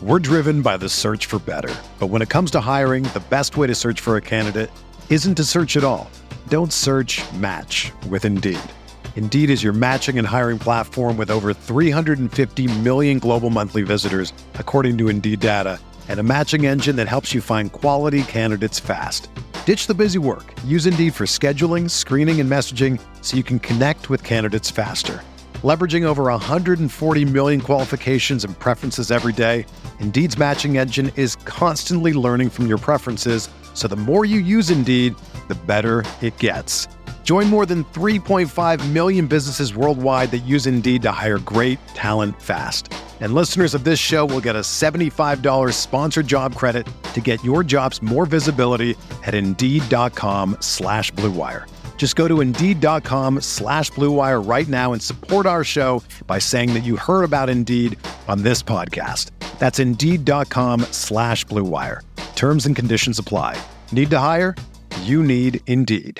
We're driven by the search for better. But when it comes to hiring, the best way to search for a candidate isn't to search at all. Don't search, match with Indeed. Indeed is your matching and hiring platform with over 350 million global monthly visitors, according to Indeed data, and a matching engine that helps you find quality candidates fast. Ditch the busy work. Use Indeed for scheduling, screening, and messaging so you can connect with candidates faster. Leveraging over 140 million qualifications and preferences every day, Indeed's matching engine is constantly learning from your preferences, so the more you use Indeed, the better it gets. Join more than 3.5 million businesses worldwide that use Indeed to hire great talent fast. And listeners of this show will get a $75 sponsored job credit to get your jobs more visibility at Indeed.com/Blue Wire. Just go to Indeed.com/Blue Wire right now and support our show by saying that you heard about Indeed on this podcast. That's Indeed.com/Blue Wire. Terms and conditions apply. Need to hire? You need Indeed.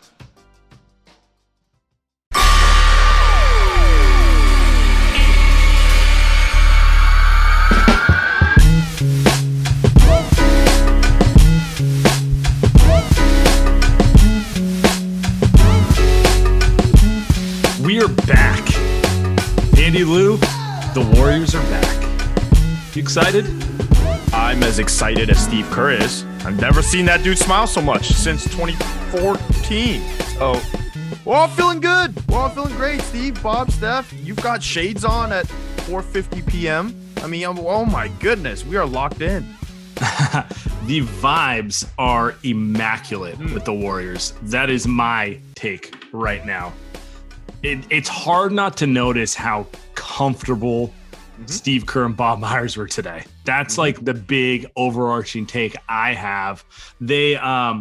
We are back. Andy Lou, the Warriors are back. You excited? I'm as excited as Steve Kerr is. I've never seen that dude smile so much since 2014. So we're all feeling good. We're all feeling great. Steve, Bob, Steph, you've got shades on at 4:50 p.m. I mean, oh my goodness, we are locked in. The vibes are immaculate with the Warriors. That is my take right now. It's hard not to notice how comfortable Steve Kerr and Bob Myers were today. That's like the big overarching take I have. They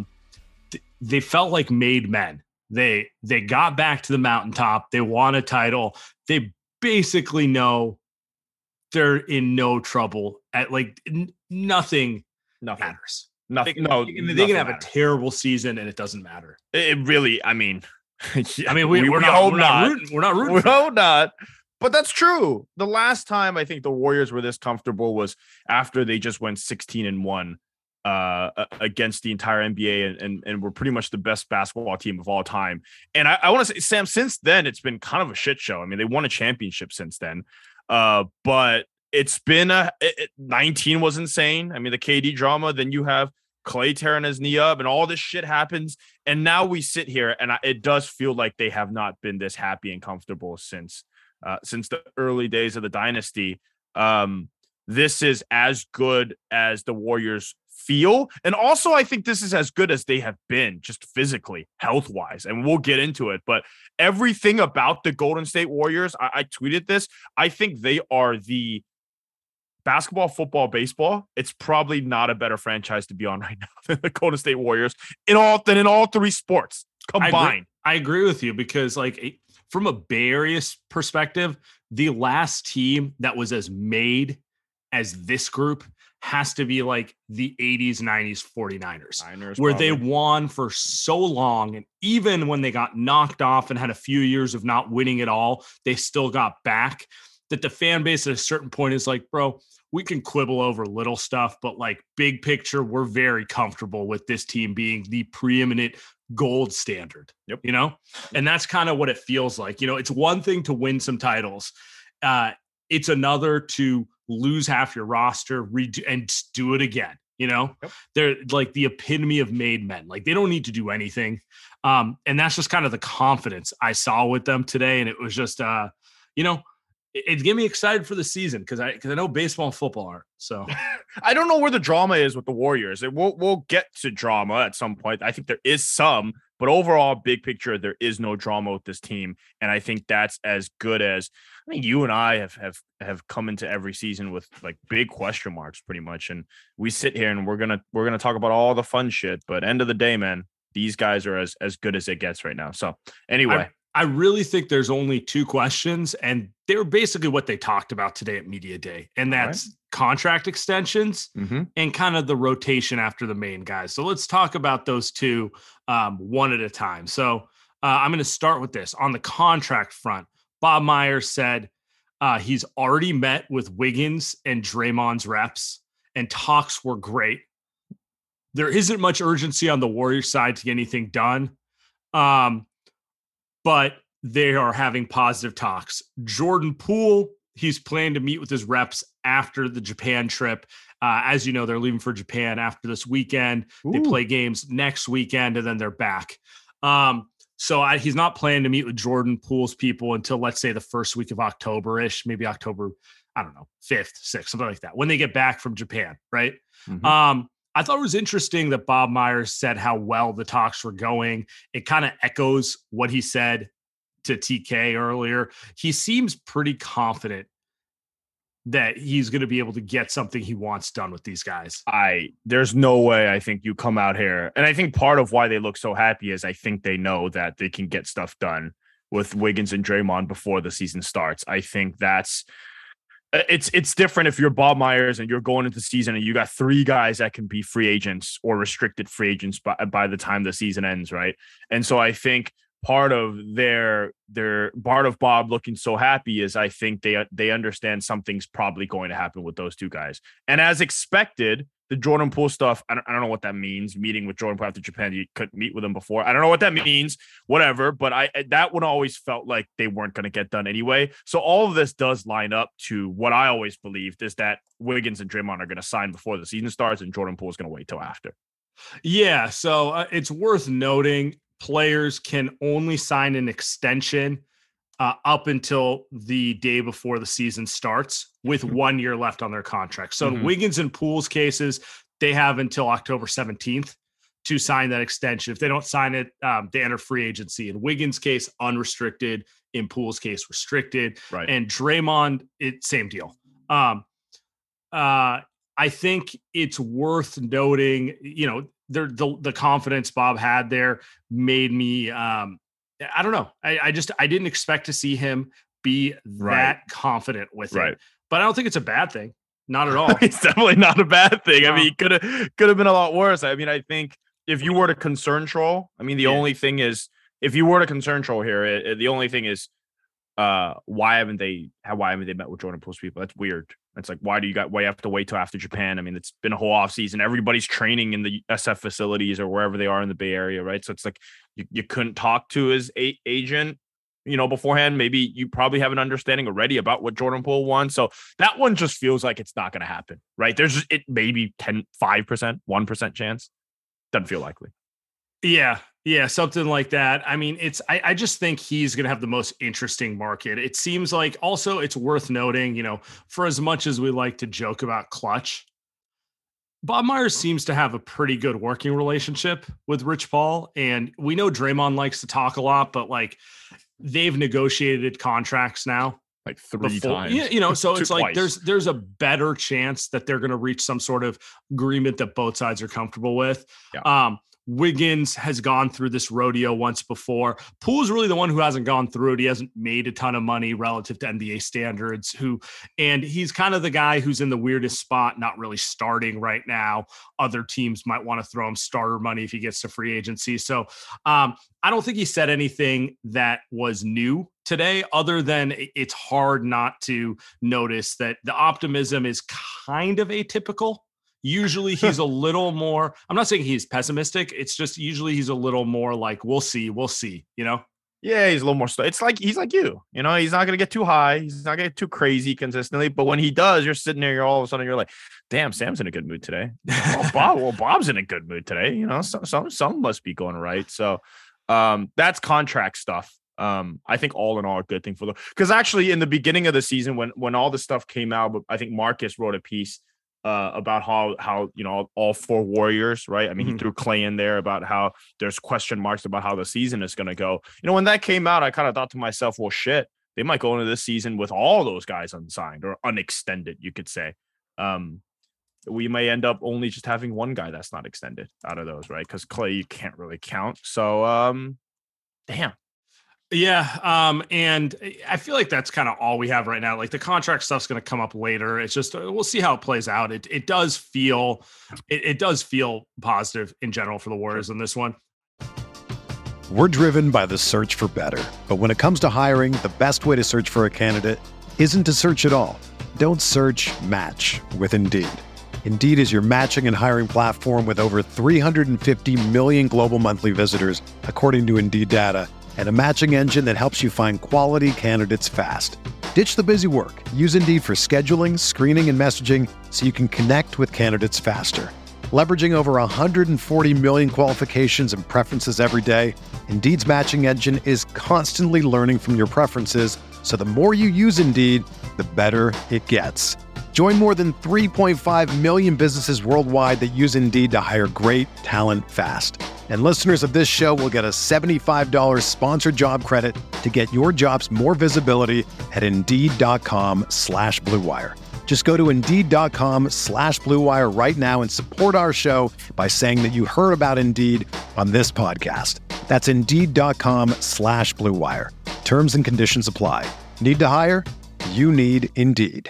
felt like made men. They got back to the mountaintop. They won a title. They basically know they're in no trouble. At nothing matters. Nothing. They can have a terrible season and it doesn't matter. It really, I mean, we're not rooting. We hope not. But that's true. The last time I think the Warriors were this comfortable was after they just went 16-1 against the entire NBA and were pretty much the best basketball team of all time. And I want to say, Sam, since then, it's been kind of a shit show. I mean, they won a championship since then. But it's been 19 was insane. I mean, the KD drama, then you have Clay tearing his knee up and all this shit happens. And now we sit here and it does feel like they have not been this happy and comfortable since the early days of the dynasty. This is as good as the Warriors feel. And also, I think this is as good as they have been just physically, health-wise. And we'll get into it. But everything about the Golden State Warriors, I tweeted this. I think they are the basketball, football, baseball. It's probably not a better franchise to be on right now than the Golden State Warriors in all three sports combined. I agree with you because from a Bay Area perspective, the last team that was as made as this group has to be like the 80s, 90s 49ers, where they won for so long. And even when they got knocked off and had a few years of not winning at all, they still got back. That the fan base at a certain point is like, bro, we can quibble over little stuff, but like big picture, we're very comfortable with this team being the preeminent gold standard, you know? And that's kind of what it feels like. You know, it's one thing to win some titles. It's another to lose half your roster and do it again. You know, they're like the epitome of made men. Like they don't need to do anything. And that's just kind of the confidence I saw with them today. And it was just, it get me excited for the season because I know baseball and football aren't. So I don't know where the drama is with the Warriors. We'll get to drama at some point. I think there is some, but overall, big picture, there is no drama with this team, and I think that's as good as you and I have come into every season with like big question marks, pretty much. And we sit here and we're gonna talk about all the fun shit, but end of the day, man, these guys are as good as it gets right now. So anyway. I really think there's only two questions, and they're basically what they talked about today at Media Day, and that's contract extensions and kind of the rotation after the main guys. So let's talk about those two one at a time. So I'm going to start with this. On the contract front, Bob Myers said He's already met with Wiggins and Draymond's reps, and talks were great. There isn't much urgency on the Warriors side to get anything done, but they are having positive talks. Jordan Poole, he's planning to meet with his reps after the Japan trip. As you know, they're leaving for Japan after this weekend. Ooh. They play games next weekend, and then they're back. So he's not planning to meet with Jordan Poole's people until, let's say, the first week of October-ish, maybe October, I don't know, 5th, 6th, something like that, when they get back from Japan, right? Mm-hmm. I thought it was interesting that Bob Myers said how well the talks were going. It kind of echoes what he said to TK earlier. He seems pretty confident that he's going to be able to get something he wants done with these guys. There's no way I think you come out here. And I think part of why they look so happy is I think they know that they can get stuff done with Wiggins and Draymond before the season starts. I think it's different if you're Bob Myers and you're going into the season and you got 3 guys that can be free agents or restricted free agents by the time the season ends, right? And so I think part of part of Bob looking so happy is I think they understand something's probably going to happen with those 2 guys. And as expected, the Jordan Poole stuff, I don't know what that means. Meeting with Jordan Poole after Japan, you couldn't meet with him before. I don't know what that means, whatever. But that one always felt like they weren't going to get done anyway. So all of this does line up to what I always believed is that Wiggins and Draymond are going to sign before the season starts and Jordan Poole is going to wait till after. Yeah, so it's worth noting players can only sign an extension up until the day before the season starts with 1 year left on their contract. So in Wiggins and Poole's cases, they have until October 17th to sign that extension. If they don't sign it, they enter free agency. In Wiggins' case, unrestricted. In Poole's case, restricted. Right. And Draymond, same deal. I think it's worth noting, the confidence Bob had there made me, I don't know. I didn't expect to see him be that confident with it, but I don't think it's a bad thing. Not at all. It's definitely not a bad thing. No. I mean, could have been a lot worse. I mean, I think if you were to concern troll, I mean, the only thing is, if you were to concern troll here, the only thing is, why haven't they met with Jordan Poole's people? That's weird. It's like, why you have to wait till after Japan? I mean, it's been a whole off season. Everybody's training in the SF facilities or wherever they are in the Bay Area, right? So it's like you couldn't talk to his agent, beforehand. Maybe you probably have an understanding already about what Jordan Poole wants. So that one just feels like it's not going to happen, right? There's maybe 5%, 1% chance. Doesn't feel likely. Yeah, something like that. I mean, I just think he's going to have the most interesting market. It seems like also it's worth noting, for as much as we like to joke about Clutch, Bob Myers seems to have a pretty good working relationship with Rich Paul. And we know Draymond likes to talk a lot, but like they've negotiated contracts now. Like 3 times. So it's like there's a better chance that they're going to reach some sort of agreement that both sides are comfortable with. Yeah. Wiggins has gone through this rodeo once before. Poole's really the one who hasn't gone through it. He hasn't made a ton of money relative to NBA standards, and he's kind of the guy who's in the weirdest spot, not really starting right now. Other teams might want to throw him starter money if he gets to free agency. So I don't think he said anything that was new today, other than it's hard not to notice that the optimism is kind of atypical. Usually he's a little more, I'm not saying he's pessimistic. It's just usually he's a little more like, we'll see, Yeah, he's a little more. It's like, he's like you, he's not going to get too high. He's not going to get too crazy consistently. But when he does, you're sitting there, all of a sudden you're like, damn, Sam's in a good mood today. Bob's in a good mood today. Some must be going right. So that's contract stuff. I think all in all a good thing for them. Because actually in the beginning of the season, when all the stuff came out, I think Marcus wrote a piece about how all 4 Warriors, right? I mean, he threw Clay in there about how there's question marks about how the season is going to go. When that came out, I kind of thought to myself, well, shit, they might go into this season with all those guys unsigned or unextended, you could say. We may end up only just having one guy that's not extended out of those, right? Because Clay, you can't really count. So, damn. Yeah. And I feel like that's kind of all we have right now. Like the contract stuff's going to come up later. It's just, we'll see how it plays out. It does feel positive in general for the Warriors in this one. We're driven by the search for better. But when it comes to hiring, the best way to search for a candidate isn't to search at all. Don't search, match with Indeed. Indeed is your matching and hiring platform with over 350 million global monthly visitors, according to Indeed data, and a matching engine that helps you find quality candidates fast. Ditch the busy work. Use Indeed for scheduling, screening, and messaging so you can connect with candidates faster. Leveraging over 140 million qualifications and preferences every day, Indeed's matching engine is constantly learning from your preferences, so the more you use Indeed, the better it gets. Join more than 3.5 million businesses worldwide that use Indeed to hire great talent fast. And listeners of this show will get a $75 sponsored job credit to get your jobs more visibility at Indeed.com/Blue Wire. Just go to Indeed.com/Blue Wire right now and support our show by saying that you heard about Indeed on this podcast. That's Indeed.com/Blue Wire. Terms and conditions apply. Need to hire? You need Indeed.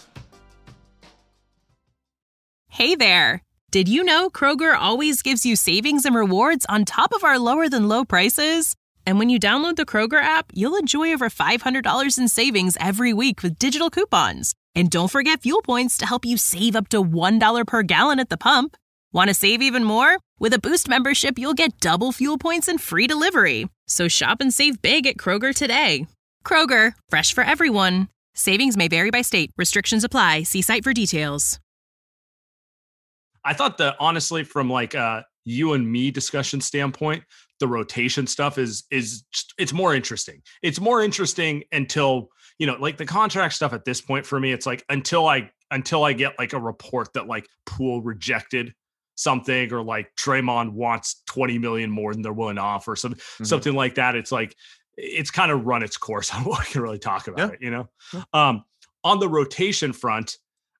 Hey there. Did you know Kroger always gives you savings and rewards on top of our lower than low prices? And when you download the Kroger app, you'll enjoy over $500 in savings every week with digital coupons. And don't forget fuel points to help you save up to $1 per gallon at the pump. Want to save even more? With a Boost membership, you'll get double fuel points and free delivery. So shop and save big at Kroger today. Kroger, fresh for everyone. Savings may vary by state. Restrictions apply. See site for details. I thought that honestly, from like you and me discussion standpoint, the rotation stuff is just, it's more interesting. It's more interesting until, like the contract stuff at this point for me, it's like until I get like a report that like Poole rejected something or like Draymond wants 20 million more than they're willing to offer, something like that. It's like, it's kind of run its course on what we can really talk about it, Yeah. On the rotation front,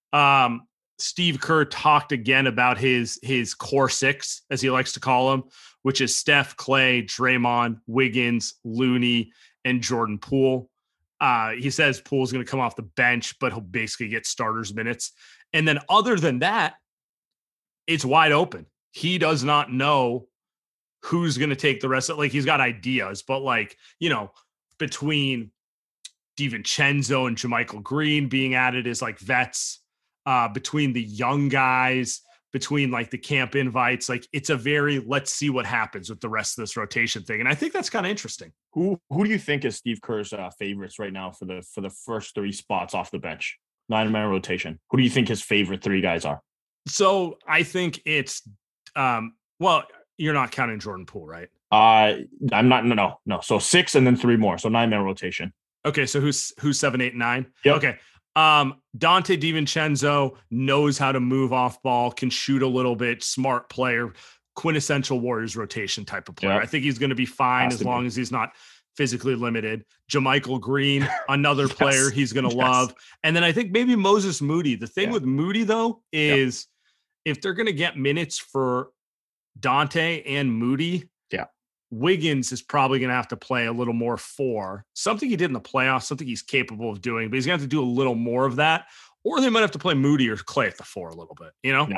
Steve Kerr talked again about his core six, as he likes to call them, which is Steph, Clay, Draymond, Wiggins, Looney, and Jordan Poole. He says Poole's going to come off the bench, but he'll basically get starters minutes. And then other than that, it's wide open. He does not know who's going to take the rest of it. Like he's got ideas, but like, between DiVincenzo and JaMychal Green being added as like vets, between the young guys, between like the camp invites, like it's a very, let's see what happens with the rest of this rotation thing. And I think that's kind of interesting. Who do you think is Steve Kerr's favorites right now for the first three spots off the bench? 9-man rotation. Who do you think his favorite three guys are? So I think it's, well, you're not counting Jordan Poole, right? I'm not, no. So 6 and then 3 more. So 9-man rotation. Okay. So who's 7, 8, 9? Yep. Okay. Dante DiVincenzo knows how to move off ball, can shoot a little bit, smart player, quintessential Warriors rotation type of player. Yep. I think he's going to be fine as long as he's not physically limited. JaMychal Green, another player he's going to love. And then I think maybe Moses Moody. The thing with Moody, though, is if they're going to get minutes for Dante and Moody, Wiggins is probably going to have to play a little more 4, something he did in the playoffs, something he's capable of doing, but he's going to have to do a little more of that, or they might have to play Moody or Clay at the 4 a little bit,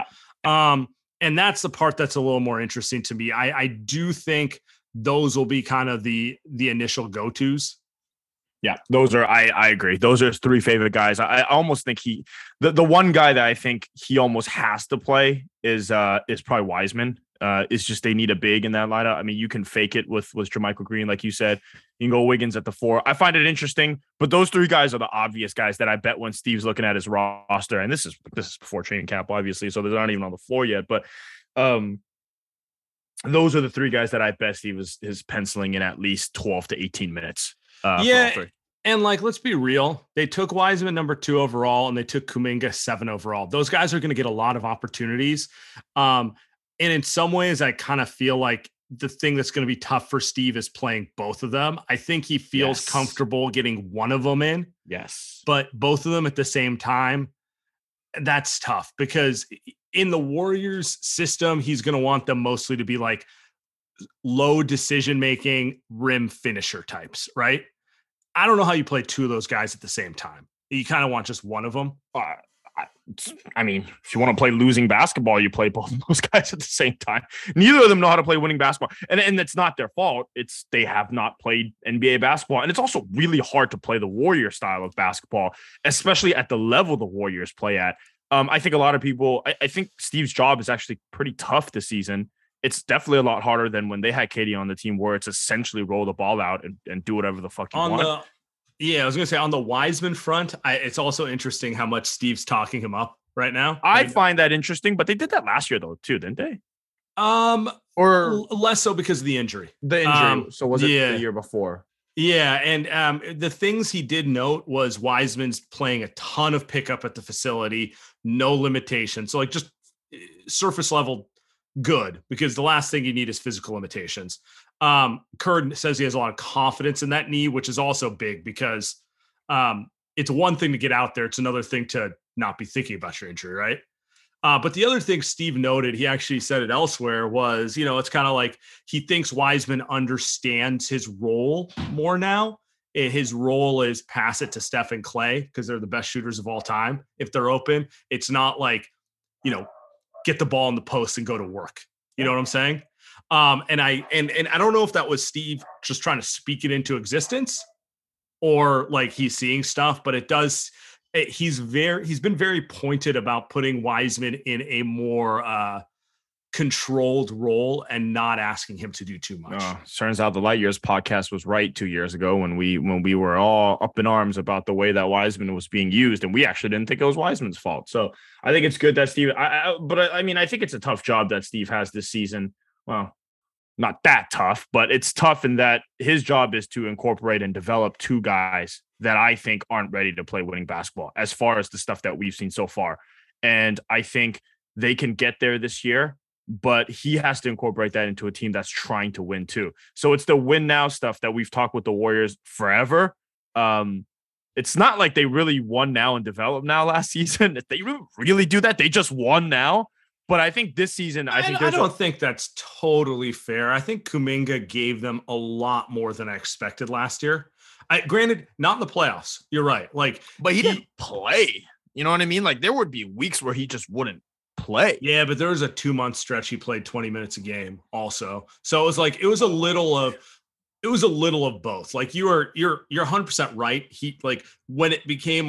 and that's the part that's a little more interesting to me. I do think those will be kind of the initial go-tos. Yeah, those are, I agree. Those are his 3 favorite guys. I almost think the one guy that I think he almost has to play is probably Wiseman. It's just they need a big in that lineup. I mean, you can fake it with JaMychal Green, like you said. You can go Wiggins at the 4. I find it interesting, but those 3 guys are the obvious guys that I bet when Steve's looking at his roster, and this is before training camp, obviously, so they're not even on the floor yet. But those are the 3 guys that I bet Steve is penciling in at least 12 to 18 minutes. And like, let's be real. They took Wiseman number 2 overall, and they took Kuminga 7 overall. Those guys are going to get a lot of opportunities. And in some ways, I kind of feel like the thing that's going to be tough for Steve is playing both of them. I think he feels comfortable getting one of them in. Yes. But both of them at the same time, that's tough because in the Warriors system, he's going to want them mostly to be like low decision-making rim finisher types, right? I don't know how you play 2 of those guys at the same time. You kind of want just one of them. I mean, if you want to play losing basketball, you play both of those guys at the same time. Neither of them know how to play winning basketball. And it's not their fault. It's they have not played NBA basketball. And it's also really hard to play the Warrior style of basketball, especially at the level the Warriors play at. I think a lot of people, I think Steve's job is actually pretty tough this season. It's definitely a lot harder than when they had KD on the team, where it's essentially roll the ball out and do whatever the fuck you want. I was going to say on the Wiseman front, it's also interesting how much Steve's talking him up right now. I find that interesting, but they did that last year though too, didn't they? Or less so because of the injury. The injury. So was it the year before? Yeah, and the things he did note was Wiseman's playing a ton of pickup at the facility, no limitations. So like just surface level good, because the last thing you need is physical limitations. Kerr says he has a lot of confidence in that knee, which is also big because it's one thing to get out there. It's another thing to not be thinking about your injury, right? But the other thing Steve noted, he actually said it elsewhere, was, it's kind of like he thinks Wiseman understands his role more now. His role is pass it to Steph and Clay because they're the best shooters of all time. If they're open, it's not like, get the ball in the post and go to work. You know what I'm saying? And I don't know if that was Steve just trying to speak it into existence or like he's seeing stuff, but he's been very pointed about putting Wiseman in a more controlled role and not asking him to do too much. Turns out the Light Years podcast was right 2 years ago when we were all up in arms about the way that Wiseman was being used, and we actually didn't think it was Wiseman's fault. So I think it's good that Steve. I think it's a tough job that Steve has this season. Well, not that tough, but it's tough in that his job is to incorporate and develop two guys that I think aren't ready to play winning basketball as far as the stuff that we've seen so far. And I think they can get there this year, but he has to incorporate that into a team that's trying to win too. So it's the win now stuff that we've talked with the Warriors forever. It's not like they really won now and develop now last season. If they really do that, they just won now. But I think this season, I don't think that's totally fair. I think Kuminga gave them a lot more than I expected last year. Granted, not in the playoffs. You're right. But he didn't play. You know what I mean? Like there would be weeks where he just wouldn't play. Yeah, but there was a 2-month stretch he played 20 minutes a game also. So it was a little of both. Like you're 100% right. He when it became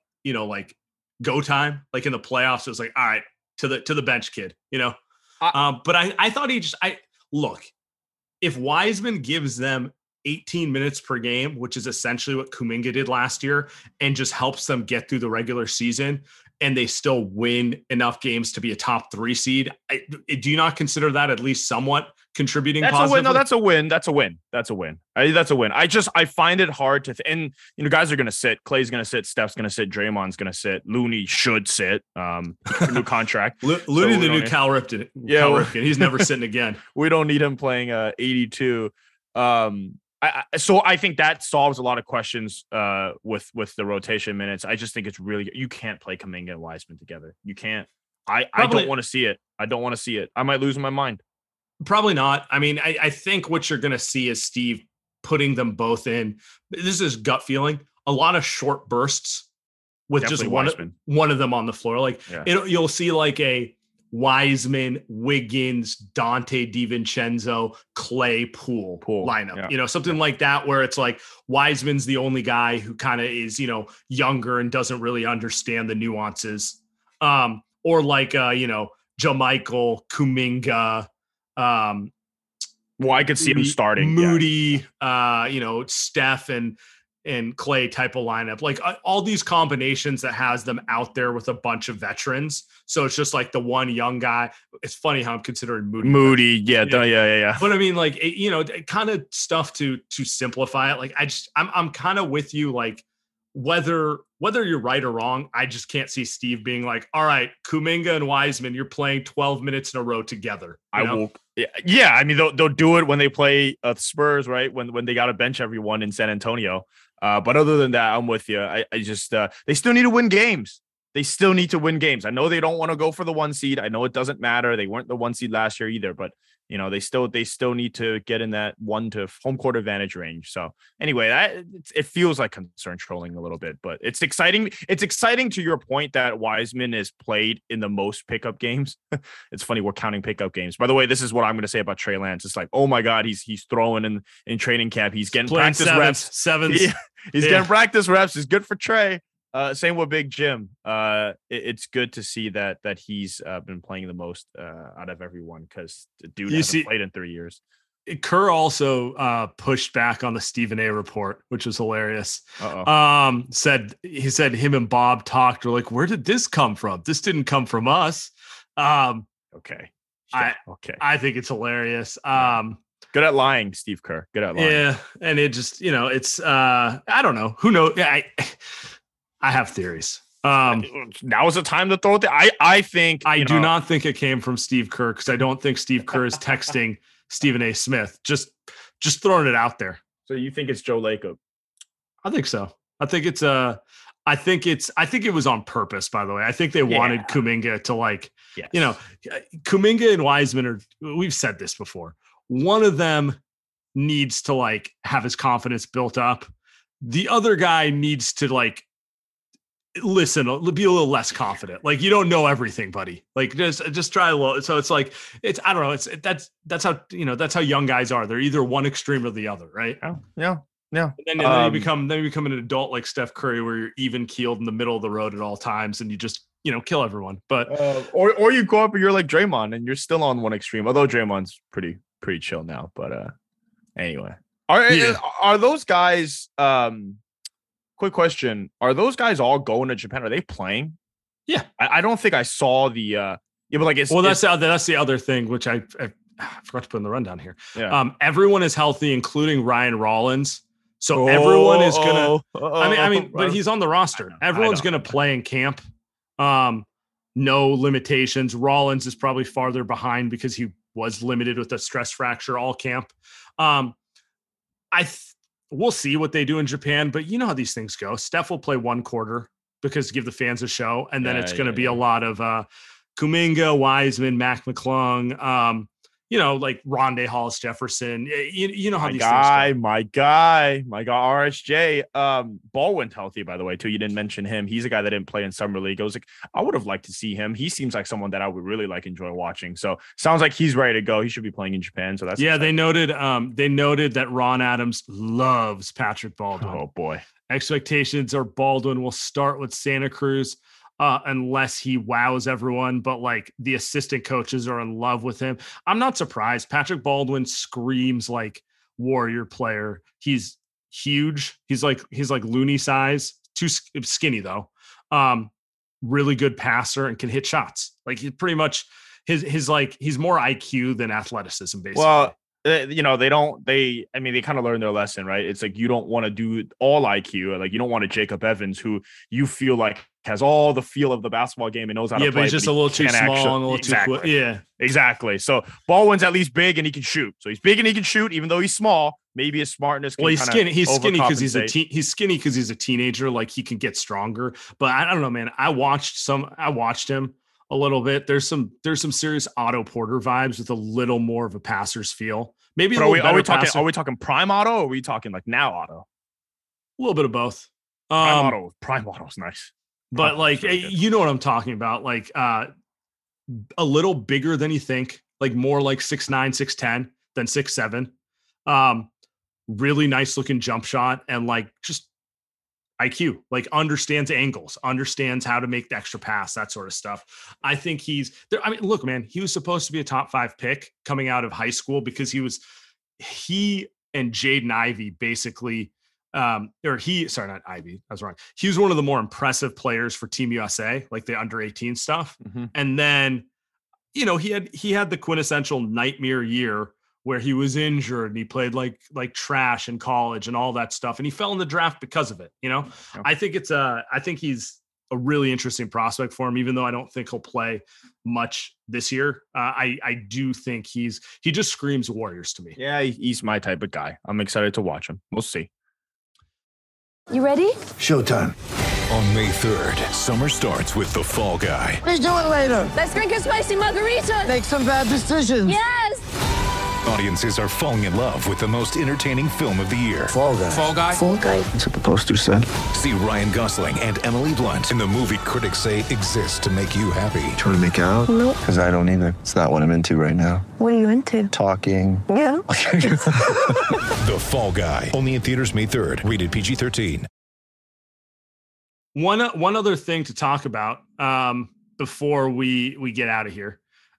go time, like in the playoffs, it was like, all right, to the bench kid, but I thought look, if Wiseman gives them 18 minutes per game, which is essentially what Kuminga did last year, and just helps them get through the regular season and they still win enough games to be a top 3 seed, do you not consider that at least somewhat contributing positively? No, that's a win. That's a win. That's a win. I find it hard to and guys are going to sit. Clay's going to sit. Steph's going to sit. Draymond's going to sit. Looney should sit. New contract. Looney, the new Cal Ripken. Yeah, Cal Ripken. He's never sitting again. We don't need him playing 82. So I think that solves a lot of questions with the rotation minutes. I just think it's really, you can't play Kuminga and Wiseman together. You can't. I don't want to see it. I might lose my mind. Probably not. I mean, I think what you're going to see is Steve putting them both in. This is gut feeling. A lot of short bursts with definitely just one of them on the floor. You'll see like a Wiseman, Wiggins, Dante DiVincenzo, Clay Poole lineup, something like that, where it's like Wiseman's the only guy who kind of is, younger and doesn't really understand the nuances. Or like, JaMychal, Kuminga, I could see him starting Moody, Steph and Clay type of lineup, like all these combinations that has them out there with a bunch of veterans. So it's just like the one young guy. It's funny how I'm considering Moody. Yeah. But I mean, like, kind of stuff to simplify it. Like I'm kind of with you. Like whether you're right or wrong, I just can't see Steve being like, all right, Kuminga and Wiseman, you're playing 12 minutes in a row together. I will. Yeah. I mean, they'll do it when they play Spurs, right? When they got to bench everyone in San Antonio. But other than that, I'm with you. I just they still need to win games. they still need to win games. I know they don't want to go for the 1 seed. I know it doesn't matter. They weren't the 1 seed last year either, but they still need to get in that 1 to home court advantage range. So anyway, it feels like concern trolling a little bit, but it's exciting. It's exciting to your point that Wiseman is played in the most pickup games. It's funny we're counting pickup games. By the way, this is what I'm going to say about Trey Lance. It's like, oh my God, he's throwing in training camp. He's getting practice reps. Sevens. He's getting practice reps. It's good for Trey. Same with Big Jim. It's good to see that he's been playing the most out of everyone because the dude hasn't played in 3 years. Kerr also pushed back on the Stephen A report, which was hilarious. He said him and Bob talked. We're like, where did this come from? This didn't come from us. Okay. I think it's hilarious. Good at lying, Steve Kerr. Good at lying. Yeah, and it just it's I don't know. Who knows? I have theories. Now is the time to throw it. I think I do not think it came from Steve Kerr because I don't think Steve Kerr is texting Stephen A. Smith. Just throwing it out there. So you think it's Joe Lacob? I think so. I think it was on purpose, by the way. I think they wanted Kuminga to Kuminga and Wiseman we've said this before. One of them needs to have his confidence built up. The other guy needs to listen, be a little less confident. You don't know everything, buddy. Just try a little. So I don't know. That's how young guys are. They're either one extreme or the other, right? Yeah. And then you become an adult like Steph Curry, where you're even keeled in the middle of the road at all times, and you just kill everyone. But or you go up and you're like Draymond, and you're still on one extreme. Although Draymond's pretty chill now. But anyway, are those guys? Quick question: are those guys all going to Japan? Are they playing? Yeah, I don't think I saw the. But that's the other thing, which I forgot to put in the rundown here. Yeah. Everyone is healthy, including Ryan Rollins. So everyone is gonna. But he's on the roster. Everyone's gonna play in camp. No limitations. Rollins is probably farther behind because he was limited with a stress fracture all camp. We'll see what they do in Japan, but you know how these things go. Steph will play one quarter because to give the fans a show, and then it's going to be a lot of Kuminga, Wiseman, Mac McClung, Rondé Hollis Jefferson. You know how these things go. My guy, RSJ. Baldwin's healthy, by the way, too. You didn't mention him. He's a guy that didn't play in Summer League. I would have liked to see him. He seems like someone that I would really enjoy watching. So sounds like he's ready to go. He should be playing in Japan. So that's exciting. They noted that Ron Adams loves Patrick Baldwin. Oh boy. Expectations are Baldwin will start with Santa Cruz. Unless he wows everyone, but the assistant coaches are in love with him. I'm not surprised. Patrick Baldwin screams like Warrior player. He's huge. He's like loony size, too skinny though. Really good passer and can hit shots. He's pretty much he's more IQ than athleticism, basically. Well, they kind of learned their lesson, right? It's you don't want to do all IQ. You don't want a Jacob Evans who you feel has all the feel of the basketball game and knows how to play. Yeah, but he's just a little too small and a little too quick. Yeah, exactly. So Baldwin's at least big and he can shoot. So he's big and he can shoot, even though he's small. Maybe his smartness. He's skinny. He's skinny because he's a teenager. He can get stronger. But I don't know, man. I watched him a little bit. There's some serious Otto Porter vibes with a little more of a passer's feel. Maybe are we talking prime Otto or are we talking now Otto? A little bit of both. Prime Otto's nice. But you know what I'm talking about. A little bigger than you think, more 6'9", 6'10" than 6'7". Really nice looking jump shot and just IQ, understands angles, understands how to make the extra pass, that sort of stuff. I think he's there. Look, man, he was supposed to be a top 5 pick coming out of high school because he and Jaden Ivey basically, not Ivey, I was wrong. He was one of the more impressive players for Team USA, the under 18 stuff. Mm-hmm. And then, he had the quintessential nightmare year where he was injured and he played like trash in college and all that stuff. And he fell in the draft because of it. Yeah. I think he's a really interesting prospect for him, even though I don't think he'll play much this year. I do think he just screams Warriors to me. Yeah. He's my type of guy. I'm excited to watch him. We'll see. You ready? Showtime. On May 3rd, summer starts with The Fall Guy. What are you doing later? Let's drink a spicy margarita. Make some bad decisions. Yes. Audiences are falling in love with the most entertaining film of the year. Fall Guy. Fall Guy? Fall Guy. That's what the poster said. See Ryan Gosling and Emily Blunt in the movie critics say exists to make you happy. Trying to make it out? Nope. Because I don't either. It's not what I'm into right now. What are you into? Talking. Yeah. The Fall Guy. Only in theaters May 3rd. Rated PG-13. One other thing to talk about before we get out of here.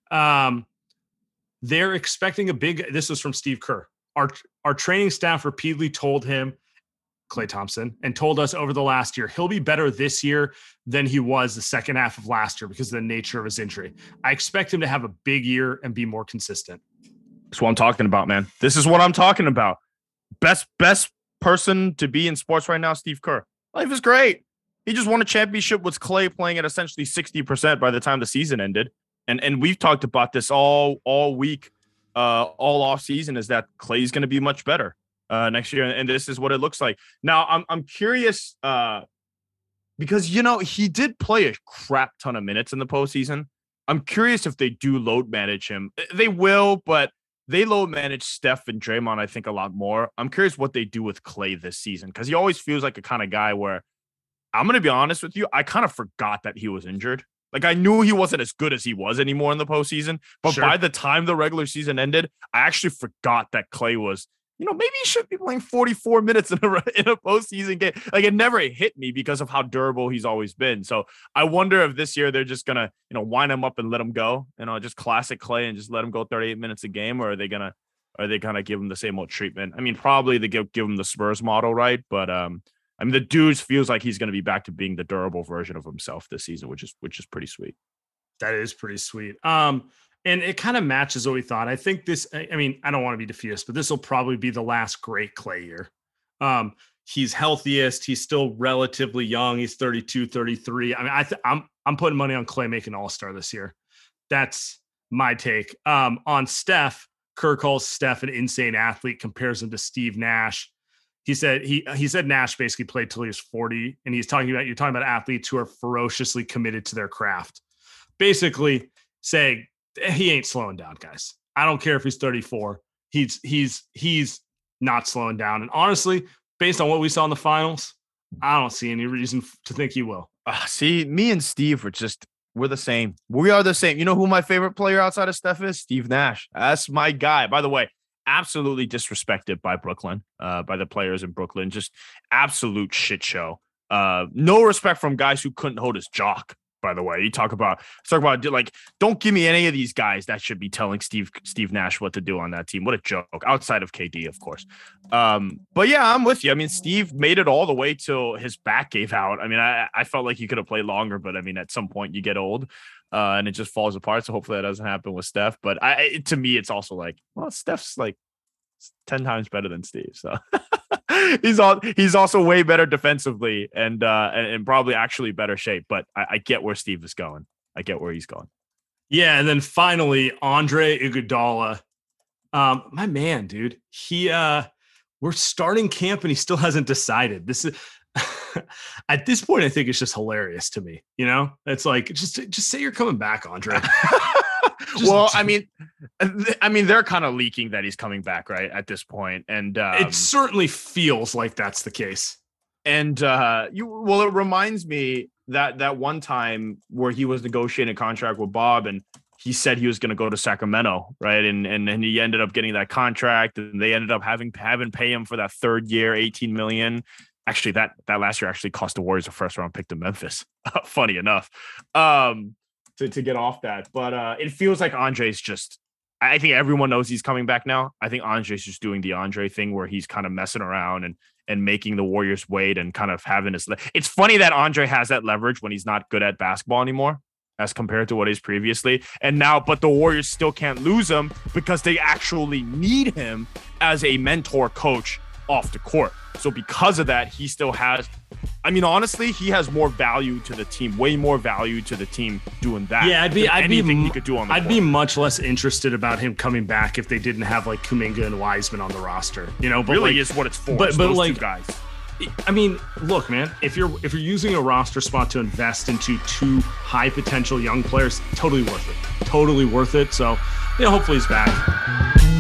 They're expecting this was from Steve Kerr. Our training staff repeatedly told him, Klay Thompson, and told us over the last year, he'll be better this year than he was the second half of last year because of the nature of his injury. I expect him to have a big year and be more consistent. That's what I'm talking about, man. This is what I'm talking about. Best person to be in sports right now, Steve Kerr. Life is great. He just won a championship with Klay playing at essentially 60% by the time the season ended. And we've talked about this all week, all off season, is that Klay's going to be much better next year. And this is what it looks like. Now, I'm curious because, he did play a crap ton of minutes in the postseason. I'm curious if they do load manage him. They will, but they load manage Steph and Draymond, I think, a lot more. I'm curious what they do with Klay this season because he always feels like a kind of guy where, I'm going to be honest with you, I kind of forgot that he was injured. Like, I knew he wasn't as good as he was anymore in the postseason, but by the time the regular season ended, I actually forgot that Klay was, maybe he should be playing 44 minutes in a postseason game. Like, it never hit me because of how durable he's always been. So I wonder if this year they're just going to, wind him up and let him go, just classic Klay and just let him go 38 minutes a game, or are they going to give him the same old treatment? I mean, probably they give him the Spurs model, right? But the dude feels like he's going to be back to being the durable version of himself this season, which is pretty sweet. That is pretty sweet. And it kind of matches what we thought. I think I don't want to be defeatist, but this will probably be the last great Klay year. He's healthiest. He's still relatively young. He's 32, 33. I'm putting money on Klay making All-Star this year. That's my take. On Steph, Kerr calls Steph an insane athlete, compares him to Steve Nash. He said Nash basically played till he was 40, and you're talking about athletes who are ferociously committed to their craft. Basically saying he ain't slowing down, guys. I don't care if he's 34. He's not slowing down. And honestly, based on what we saw in the finals, I don't see any reason to think he will. See, me and Steve we're the same. We are the same. You know who my favorite player outside of Steph is? Steve Nash. That's my guy. By the way, absolutely disrespected by Brooklyn, by the players in Brooklyn. Just absolute shit show. No respect from guys who couldn't hold his jock, by the way. You talk about like, don't give me any of these guys that should be telling Steve Nash what to do on that team. What a joke. Outside of KD, of course. But yeah, I'm with you. I mean, Steve made it all the way till his back gave out. I mean, I felt like he could have played longer, but I mean, at some point you get old. And it just falls apart. So hopefully that doesn't happen with Steph. But to me, it's also like, well, Steph's like 10 times better than Steve. So he's also way better defensively and probably actually better shape. But I get where Steve is going. I get where he's going. Yeah. And then finally, Andre Iguodala, my man, dude, we're starting camp and he still hasn't decided. This is, at this point, I think it's just hilarious to me. It's like, just say you're coming back, Andre. I mean, they're kind of leaking that he's coming back, right, at this point, and it certainly feels like that's the case. And it reminds me that one time where he was negotiating a contract with Bob, and he said he was going to go to Sacramento, right, and he ended up getting that contract, and they ended up having pay him for that third year, $18 million. Actually, that last year actually cost the Warriors a first round pick to Memphis. Funny enough, to get off that. But it feels like Andre's just, I think everyone knows he's coming back now. I think Andre's just doing the Andre thing where he's kind of messing around and making the Warriors wait and kind of having his. It's funny that Andre has that leverage when he's not good at basketball anymore, as compared to what he's previously. And now, but the Warriors still can't lose him because they actually need him as a mentor coach off the court. So because of that, he still has, I mean, honestly, he has more value to the team, way more value to the team doing that. Yeah, he could do on the I'd court. be much less interested about him coming back if they didn't have like Kuminga and Wiseman on the roster, but really like, is what it's for. But those like two guys. I mean, look, man, if you're using a roster spot to invest into 2 high potential young players, totally worth it. Totally worth it. So, hopefully he's back.